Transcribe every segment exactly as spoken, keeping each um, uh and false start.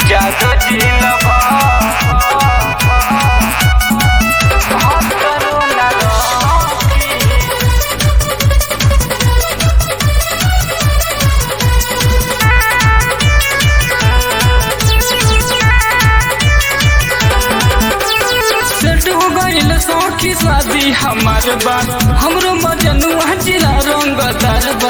जादू जिला सौखी शादी हमार बा हमरो मजनुआ जिला रंगदार बा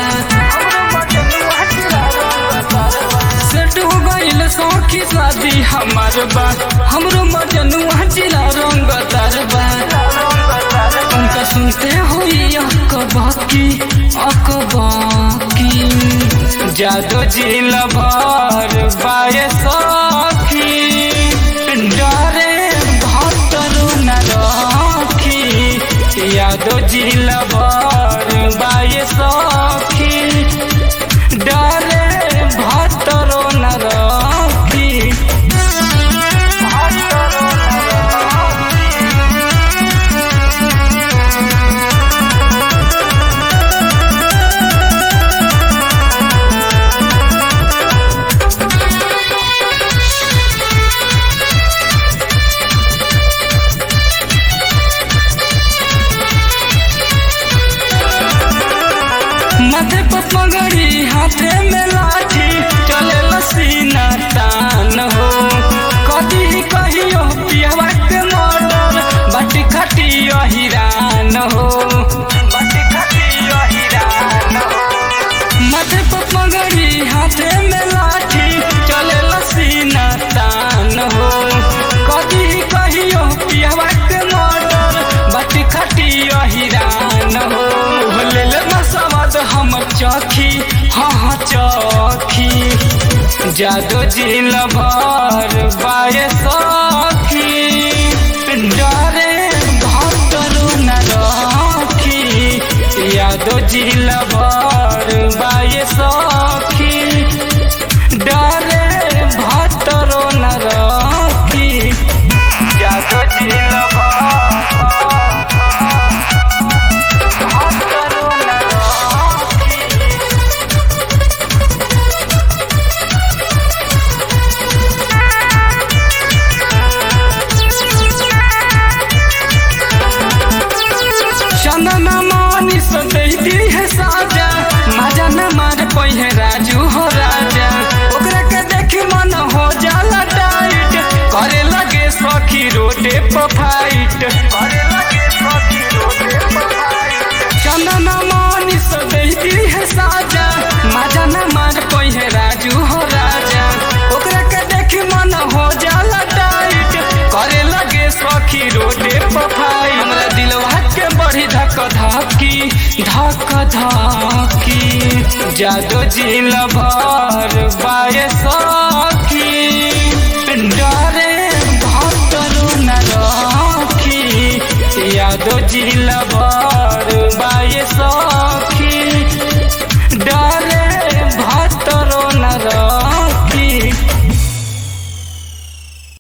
सेट हो गइल सौखी शादी हमार बा हमरो मजनुआ जिला रंगदार बा उनका सुनते होई अकबाकी अकबाकी जादू जिला भर बाए सखी डरे यादो जिला भर बाए सखी डरे भतरो न रखी माथे पर पगड़ी हाथे में लाठी चले लसीना तान हो कदी कहियो पिहवा के मर्डर बाटी खटियो हिरान हो बाटी खटियो हिरान हो माथे पर पगड़ी हाथे में लाठी चले लसीना तान हो कदी कहियो पिहवा के मर्डर बाटी खटियो हिरान हो ले ले मसवाद हम चौखी हाँ हाँ चौखी जादू जिला भर बाए सखी डरे भतरो न रखी यादो जिला भर बाए सखी डरे भतरो न रखी जादू जिला चंदना मानी सदैती है साजा मजा न मार पहिए राजू हो राजा ओकरा के देखी मन हो जाला टाइट करे लगे सखी रोटे पर फाइट करे लगे सखी रोटे पर फाइट चंदना मानी सदैती है साजा मजा न मार पहिए राजू हो राजा ओकरा के देखी मन हो जाला टाइट करे लगे सखी रोटे पर फाइट हमरा दिलवा के बड़ी धक धकी धक धकी जादू जिला भर बाए सखी